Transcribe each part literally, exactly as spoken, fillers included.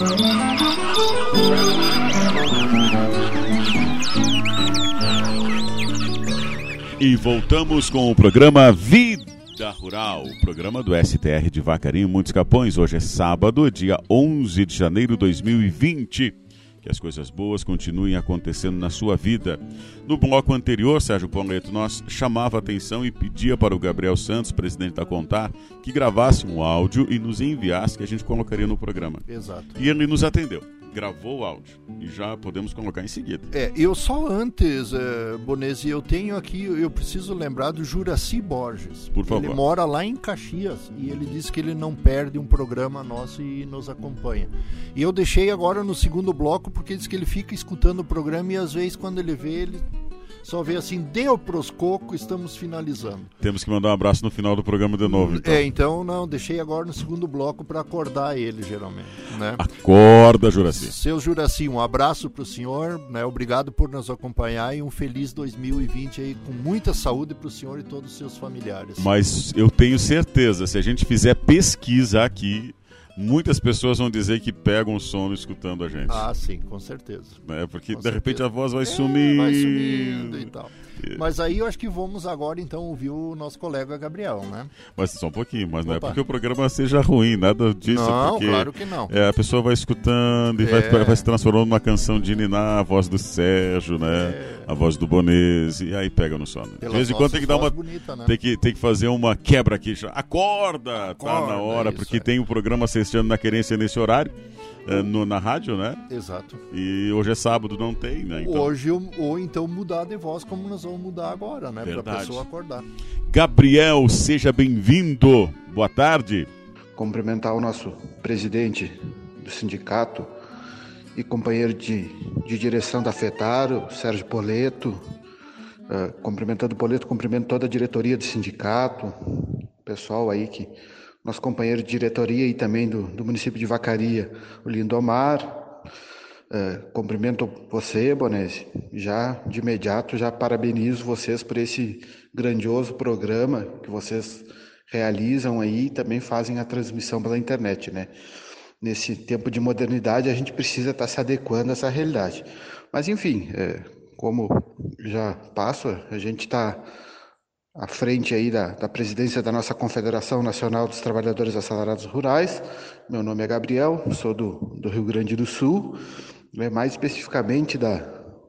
E voltamos com o programa Vida Rural, o programa do S T R de Vacaria em Montes Capões. Hoje é sábado, dia onze de janeiro de dois mil e vinte. Que as coisas boas continuem acontecendo na sua vida. No bloco anterior, Sérgio Pauleto, nós chamava a atenção e pedia para o Gabriel Santos, presidente da Contar, que gravasse um áudio e nos enviasse, que a gente colocaria no programa. Exato. E ele nos atendeu. Gravou o áudio e já podemos colocar em seguida. É, eu só antes, é, Bonesi, eu tenho aqui, eu preciso lembrar do Juraci Borges. Por favor. Ele mora lá em Caxias e ele disse que ele não perde um programa nosso e nos acompanha. E eu deixei agora no segundo bloco porque diz que ele fica escutando o programa e às vezes quando ele vê, ele só vê assim, deu pros cocos, estamos finalizando. Temos que mandar um abraço no final do programa de novo, então. É, então não, deixei agora no segundo bloco para acordar ele, geralmente, né? Acorda, Juraci. Seu Juraci, um abraço pro senhor, né? Obrigado por nos acompanhar e um feliz dois mil e vinte aí, com muita saúde pro senhor e todos os seus familiares. Mas eu tenho certeza, se a gente fizer pesquisa aqui, muitas pessoas vão dizer que pegam sono escutando a gente. Ah, sim, com certeza. É, porque com de certeza. repente a voz vai é, sumindo. Vai sumindo e tal. É. Mas aí eu acho que vamos agora então ouvir o nosso colega Gabriel, né? Mas só um pouquinho, mas não Opa. é porque o programa seja ruim, nada disso. Não, porque, claro que não. É, a pessoa vai escutando e É. vai, vai se transformando numa canção de ninar, a voz do Sérgio, né? É. A voz do Bonese, e aí pega no sono. Pelas De vez em quando tem que dar uma. bonita, né? Tem que, tem que fazer uma quebra aqui. já. Acorda! Acorda, tá na hora, isso, porque é. tem o programa Sexteando na Querência nesse horário, é, no, na rádio, né? Exato. E hoje é sábado, não tem, né? Então... Hoje, ou então mudar de voz como nós vamos mudar agora, né? Pra Verdade. pessoa acordar. Gabriel, seja bem-vindo. Boa tarde. Cumprimentar o nosso presidente do sindicato e companheiro de, de direção da FETAR, o Sérgio Poleto. Uh, cumprimentando o Poleto, cumprimento toda a diretoria do sindicato, o pessoal aí que... Nosso companheiro de diretoria e também do, do município de Vacaria, o Lindomar. Uh, cumprimento você, Bonese. Já de imediato, já parabenizo vocês por esse grandioso programa que vocês realizam aí e também fazem a transmissão pela internet, né? Nesse tempo de modernidade, a gente precisa estar se adequando a essa realidade. Mas, enfim, é, como já passo, a gente está à frente aí da, da presidência da nossa Confederação Nacional dos Trabalhadores Assalariados Rurais. Meu nome é Gabriel, sou do, do Rio Grande do Sul, né, mais especificamente da,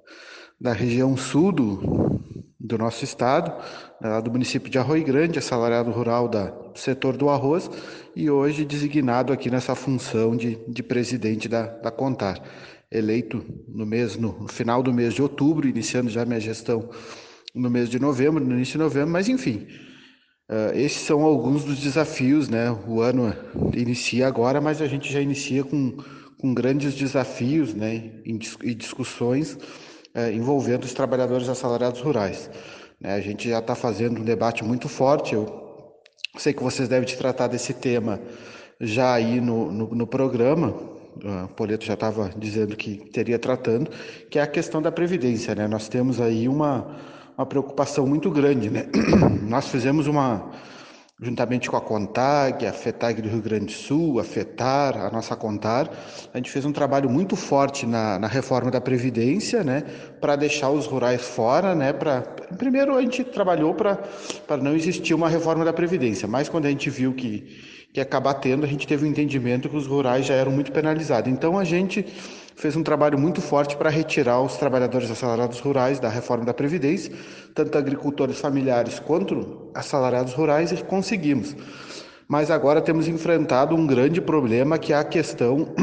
da região sul do, do nosso estado, lá do município de Arroio Grande, assalariado rural da, do setor do arroz, e hoje designado aqui nessa função de, de presidente da, da Contar. Eleito no, mês, no final do mês de outubro, iniciando já minha gestão no mês de novembro, no início de novembro, mas enfim, uh, esses são alguns dos desafios, né? O ano inicia agora, mas a gente já inicia com, com grandes desafios, né? E discussões uh, envolvendo os trabalhadores assalariados rurais. Né? A gente já está fazendo um debate muito forte, eu sei que vocês devem tratar desse tema já aí no, no, no programa, o Poleto já estava dizendo que teria tratando, que é a questão da Previdência, né? Nós temos aí uma uma preocupação muito grande, né? Nós fizemos uma, juntamente com a CONTAG, a FETAG do Rio Grande do Sul, a FETAR, a nossa Contar, a gente fez um trabalho muito forte na, na reforma da Previdência, né? Para deixar os rurais fora, né? Pra, primeiro a gente trabalhou para para não existir uma reforma da Previdência, mas quando a gente viu que, que ia acabar tendo, a gente teve um entendimento que os rurais já eram muito penalizados. Então a gente fez um trabalho muito forte para retirar os trabalhadores assalariados rurais da reforma da Previdência, tanto agricultores familiares quanto assalariados rurais, e conseguimos. Mas agora temos enfrentado um grande problema, que é a questão,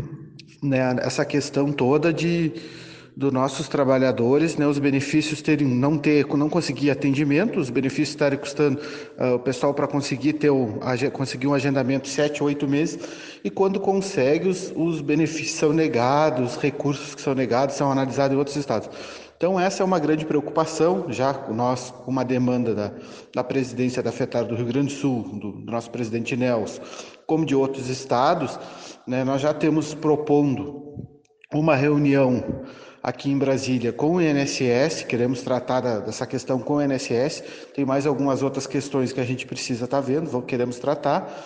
né, essa questão toda de dos nossos trabalhadores, né, os benefícios terem, não ter, não conseguir atendimento, os benefícios estarem custando uh, o pessoal para conseguir ter o, conseguir um agendamento sete, oito meses, e quando consegue, os, os benefícios são negados, os recursos que são negados são analisados em outros estados. Então essa é uma grande preocupação, já nós, com uma demanda da, da presidência da FETAR do Rio Grande do Sul, do, do nosso presidente Nelson, como de outros estados, né, nós já temos propondo uma reunião aqui em Brasília com o I N S S, queremos tratar da, dessa questão com o I N S S, tem mais algumas outras questões que a gente precisa estar vendo, queremos tratar,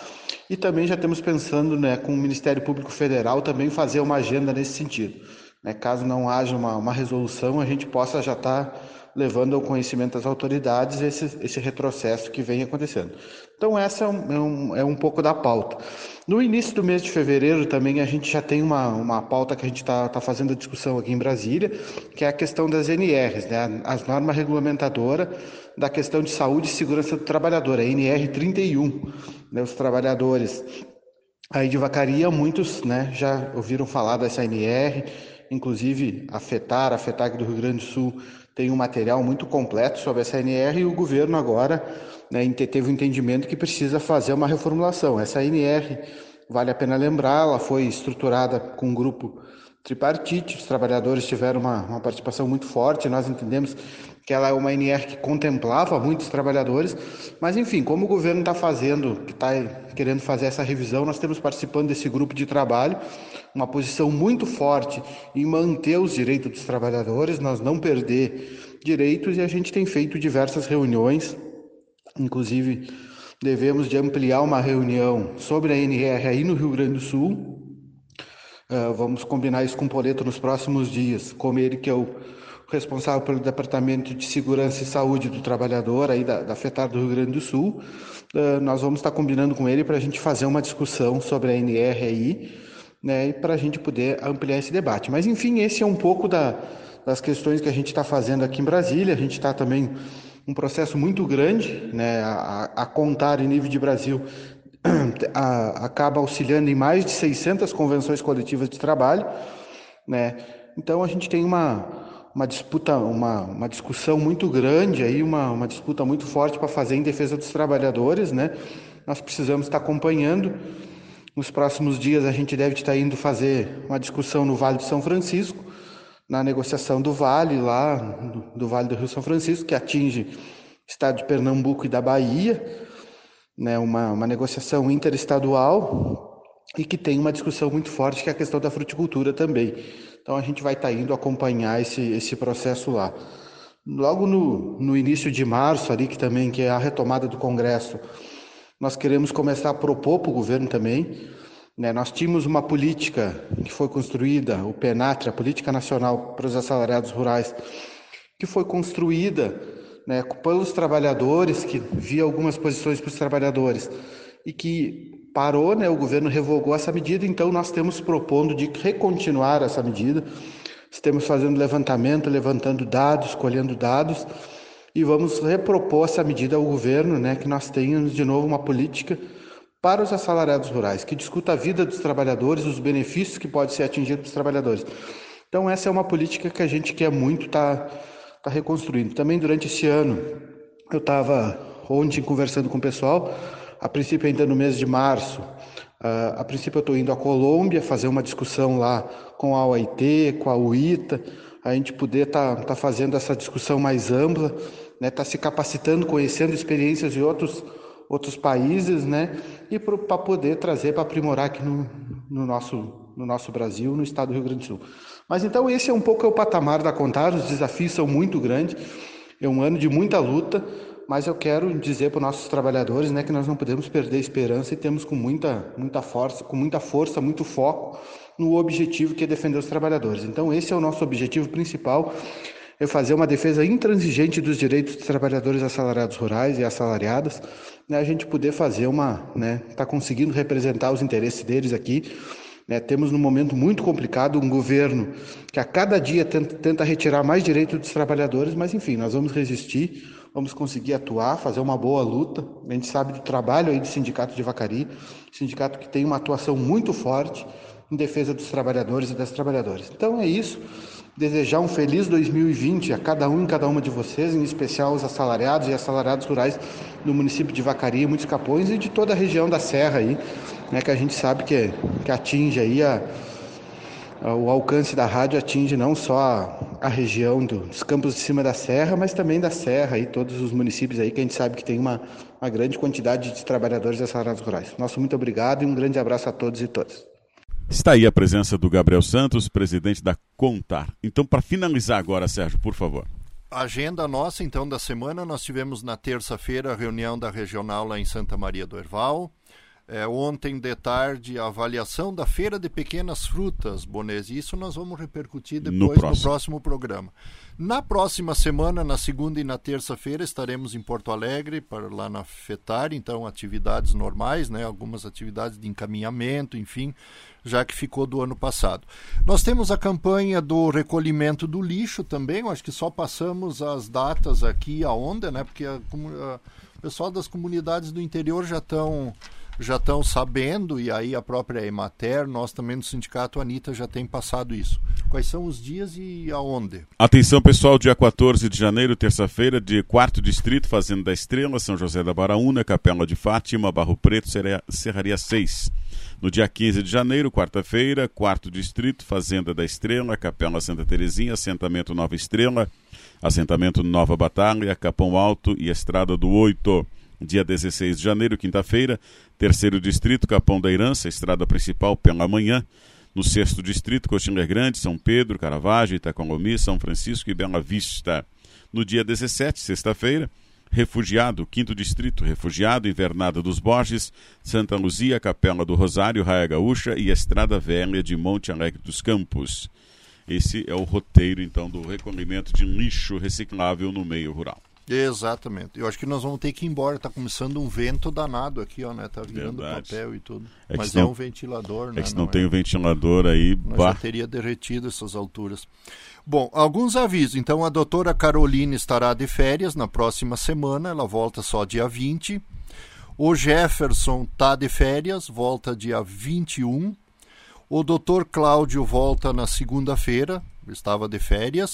e também já estamos pensando, né, com o Ministério Público Federal também fazer uma agenda nesse sentido. Né, caso não haja uma, uma resolução, a gente possa já estar levando ao conhecimento das autoridades esse, esse retrocesso que vem acontecendo. Então essa é um, é um pouco da pauta. No início do mês de fevereiro também a gente já tem uma, uma pauta que a gente está tá fazendo a discussão aqui em Brasília, que é a questão das N Rs, né, as normas regulamentadoras da questão de saúde e segurança do trabalhador, a N R trinta e um, né, os trabalhadores aí de Vacaria, muitos, né, já ouviram falar dessa N R, inclusive a FETAR, a FETAG do Rio Grande do Sul, tem um material muito completo sobre essa N R e o governo agora, né, teve o entendimento que precisa fazer uma reformulação. Essa N R, vale a pena lembrar, ela foi estruturada com um grupo tripartite, os trabalhadores tiveram uma, uma participação muito forte, nós entendemos que ela é uma N R que contemplava muitos trabalhadores, mas enfim, como o governo está fazendo, que está querendo fazer essa revisão, nós temos participando desse grupo de trabalho, uma posição muito forte em manter os direitos dos trabalhadores, nós não perder direitos, e a gente tem feito diversas reuniões, inclusive devemos de ampliar uma reunião sobre a N R aí no Rio Grande do Sul. Uh, vamos combinar isso com o Poleto nos próximos dias, como ele que é o responsável pelo Departamento de Segurança e Saúde do Trabalhador, aí da, da FETAR do Rio Grande do Sul. Uh, nós vamos estar combinando com ele para a gente fazer uma discussão sobre a N R aí, né, e para a gente poder ampliar esse debate. Mas, enfim, esse é um pouco da, das questões que a gente está fazendo aqui em Brasília. A gente está também um processo muito grande, né, a, a contar em nível de Brasil, a, acaba auxiliando em mais de seiscentas convenções coletivas de trabalho, né? Então a gente tem uma, uma disputa, uma, uma discussão muito grande, aí, uma, uma disputa muito forte para fazer em defesa dos trabalhadores, né? Nós precisamos estar acompanhando. Nos próximos dias a gente deve estar indo fazer uma discussão no Vale do São Francisco, na negociação do Vale, lá do, do Vale do Rio São Francisco, que atinge o estado de Pernambuco e da Bahia, né, uma, uma negociação interestadual e que tem uma discussão muito forte, que é a questão da fruticultura também. Então a gente vai estar indo acompanhar esse, esse processo lá. Logo no, no início de março, ali, que também que é a retomada do Congresso, nós queremos começar a propor para o governo também, né, nós tínhamos uma política que foi construída, o PENATRE, a Política Nacional para os Assalariados Rurais, que foi construída, né, pelos trabalhadores, que via algumas posições para os trabalhadores e que parou, né, o governo revogou essa medida, então nós temos propondo de recontinuar essa medida, estamos fazendo levantamento, levantando dados, colhendo dados e vamos repropor essa medida ao governo, né, que nós tenhamos de novo uma política para os assalariados rurais, que discuta a vida dos trabalhadores, os benefícios que podem ser atingidos dos trabalhadores. Então essa é uma política que a gente quer muito estar tá, tá reconstruindo. Também durante esse ano, eu estava ontem conversando com o pessoal, a princípio ainda no mês de março, uh, a princípio eu estou indo à Colômbia fazer uma discussão lá com a O I T, com a U I T A, a gente poder estar tá, tá fazendo essa discussão mais ampla, né, tá se capacitando, conhecendo experiências de outros, outros países, né, e para poder trazer, para aprimorar aqui no, no, nosso, no nosso Brasil, no estado do Rio Grande do Sul. Mas então esse é um pouco o patamar da Contar, os desafios são muito grandes, é um ano de muita luta, mas eu quero dizer para os nossos trabalhadores, né, que nós não podemos perder a esperança e temos com muita, muita força, com muita força, muito foco no objetivo que é defender os trabalhadores. Então esse é o nosso objetivo principal, é fazer uma defesa intransigente dos direitos dos trabalhadores assalariados rurais e assalariadas, né, a gente poder fazer uma, né, tá conseguindo representar os interesses deles aqui. Né, temos num momento muito complicado um governo que a cada dia tenta, tenta retirar mais direitos dos trabalhadores, mas enfim, nós vamos resistir, vamos conseguir atuar, fazer uma boa luta. A gente sabe do trabalho aí do Sindicato de Vacaria, sindicato que tem uma atuação muito forte em defesa dos trabalhadores e das trabalhadoras. Então é isso, desejar um feliz dois mil e vinte a cada um e cada uma de vocês, em especial os assalariados e assalariados rurais do município de Vacaria, Muitos Capões e de toda a região da Serra aí, né, que a gente sabe que, que atinge aí a, a, o alcance da rádio atinge não só a, a região do, dos campos de cima da Serra, mas também da Serra e todos os municípios aí que a gente sabe que tem uma, uma grande quantidade de trabalhadores assalariados rurais. Nosso muito obrigado e um grande abraço a todos e todas. Está aí a presença do Gabriel Santos, presidente da Contar. Então, para finalizar agora, Sérgio, por favor. A agenda nossa, então, da semana, nós tivemos na terça-feira a reunião da regional lá em Santa Maria do Herval. É, ontem de tarde, a avaliação da Feira de Pequenas Frutas, Bonese. Isso nós vamos repercutir depois no próximo, no próximo programa. Na próxima semana, na segunda e na terça-feira, estaremos em Porto Alegre, para lá na FETAR, então atividades normais, né? Algumas atividades de encaminhamento, enfim, já que ficou do ano passado. Nós temos a campanha do recolhimento do lixo também, eu acho que só passamos as datas aqui aonde, né? Porque a, a, o pessoal das comunidades do interior já estão... já estão sabendo, e aí a própria Emater, nós também no Sindicato Anita já tem passado isso. Quais são os dias e aonde? Atenção pessoal, dia quatorze de janeiro, terça-feira, de quarto Distrito, Fazenda da Estrela, São José da Baraúna, Capela de Fátima, Barro Preto, Serraria seis. No dia quinze de janeiro, quarta-feira, quarto Distrito, Fazenda da Estrela, Capela Santa Terezinha, Assentamento Nova Estrela, Assentamento Nova Batalha, Capão Alto e Estrada do Oito. Dia dezesseis de janeiro, quinta-feira, terceiro Distrito, Capão da Herança, Estrada Principal pela manhã. No sexto Distrito, Coxilha Grande, São Pedro, Caravaggio, Itacolomi, São Francisco e Bela Vista. No dia dezessete, sexta-feira, Refugiado, quinto Distrito, Refugiado, Invernada dos Borges, Santa Luzia, Capela do Rosário, Raia Gaúcha e Estrada Velha de Monte Alegre dos Campos. Esse é o roteiro, então, do recolhimento de lixo reciclável no meio rural. Exatamente. Eu acho que nós vamos ter que ir embora. Tá começando um vento danado aqui, ó, né? Tá virando Verdade. Papel e tudo. É Mas não, é um ventilador, né? É que se não, não tem o é... um ventilador aí... Nós bah. já teria derretido essas alturas. Bom, alguns avisos. Então, a doutora Carolina estará de férias na próxima semana. Ela volta só dia vinte. O Jefferson tá de férias, volta dia vinte e um. O doutor Cláudio volta na segunda-feira, estava de férias.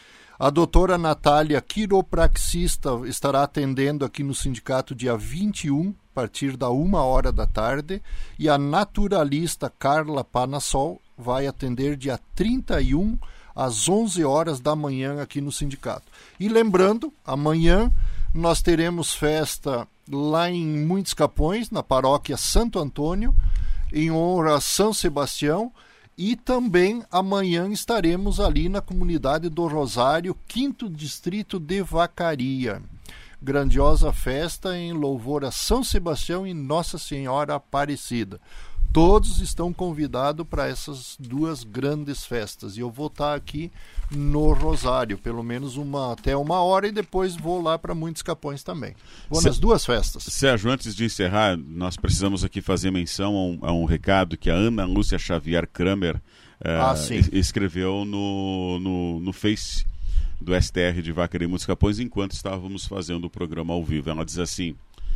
A doutora Natália, quiropraxista, estará atendendo aqui no sindicato dia vinte e um, a partir da uma hora da tarde. E a naturalista Carla Panassol vai atender dia trinta e um, às onze horas da manhã aqui no sindicato. E lembrando, amanhã nós teremos festa lá em Muitos Capões, na paróquia Santo Antônio, em honra a São Sebastião. E também amanhã estaremos ali na comunidade do Rosário, quinto Distrito de Vacaria. Grandiosa festa em louvor a São Sebastião e Nossa Senhora Aparecida. Todos estão convidados para essas duas grandes festas. E eu vou estar aqui no Rosário, pelo menos uma, até uma hora, e depois vou lá para Muitos Capões também. Vou Se... nas duas festas. Sérgio, antes de encerrar, nós precisamos aqui fazer menção a um, a um recado que a Ana Lúcia Xavier Kramer eh, ah, sim. escreveu no, no, no Face do S T R de Vacaria e Muitos Capões enquanto estávamos fazendo o programa ao vivo. Ela diz assim...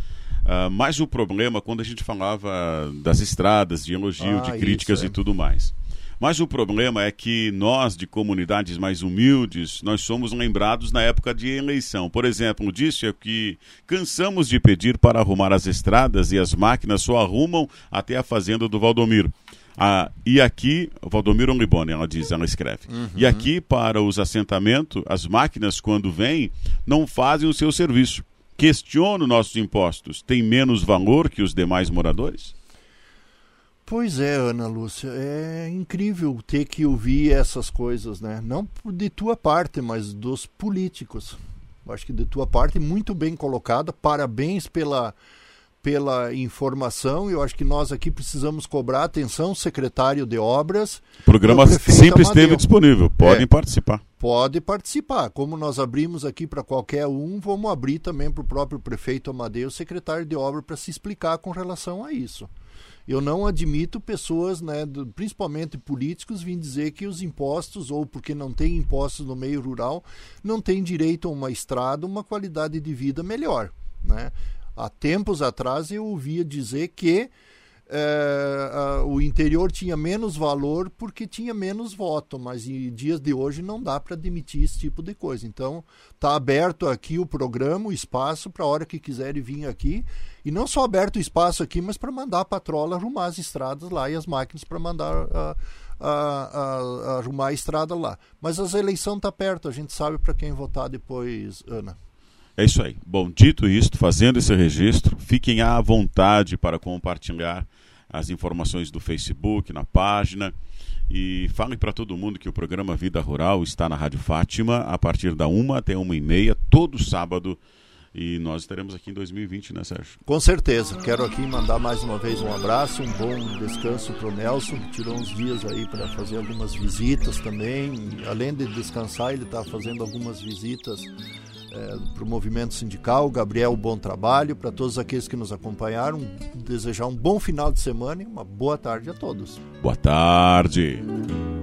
Uh, mas o problema, quando a gente falava das estradas, de elogio, ah, de críticas isso, é. e tudo mais. Mas o problema é que nós, de comunidades mais humildes, nós somos lembrados na época de eleição. Por exemplo, disso é que cansamos de pedir para arrumar as estradas e as máquinas só arrumam até a fazenda do Valdomiro. Ah, e aqui, Valdomiro Liboni, ela diz, ela escreve. Uhum. E aqui, para os assentamentos, as máquinas, quando vêm, não fazem o seu serviço. Questiono nossos impostos. Tem menos valor que os demais moradores? Pois é, Ana Lúcia. É incrível ter que ouvir essas coisas, né? Não de tua parte, mas dos políticos. Eu acho que de tua parte, muito bem colocada. Parabéns pela, pela informação. Eu acho que nós aqui precisamos cobrar atenção, secretário de Obras. O programa sempre esteve disponível. Podem é. participar. Pode participar. Como nós abrimos aqui para qualquer um, vamos abrir também para o próprio prefeito Amadeu, secretário de obra, para se explicar com relação a isso. Eu não admito pessoas, né, do, principalmente políticos, virem dizer que os impostos, ou porque não tem impostos no meio rural, não tem direito a uma estrada, uma qualidade de vida melhor, né? Há tempos atrás eu ouvia dizer que É, a, o interior tinha menos valor porque tinha menos voto, mas em dias de hoje não dá para admitir esse tipo de coisa. Então está aberto aqui o programa, o espaço para a hora que quiserem vir aqui, e não só aberto o espaço aqui, mas para mandar a patrola arrumar as estradas lá e as máquinas para mandar a, a, a, a arrumar a estrada lá. Mas as eleições estão perto, a gente sabe para quem votar depois, Ana. É isso aí. Bom, dito isto, fazendo esse registro, fiquem à vontade para compartilhar as informações do Facebook, na página, e falem para todo mundo que o programa Vida Rural está na Rádio Fátima a partir da uma até uma e meia, todo sábado, E nós estaremos aqui em dois mil e vinte, né, Sérgio? Com certeza. Quero aqui mandar mais uma vez um abraço, um bom descanso para o Nelson, que tirou uns dias aí para fazer algumas visitas também. E, além de descansar, ele está fazendo algumas visitas é, para o movimento sindical. Gabriel, bom trabalho. Para todos aqueles que nos acompanharam, desejar um bom final de semana e uma boa tarde a todos. Boa tarde.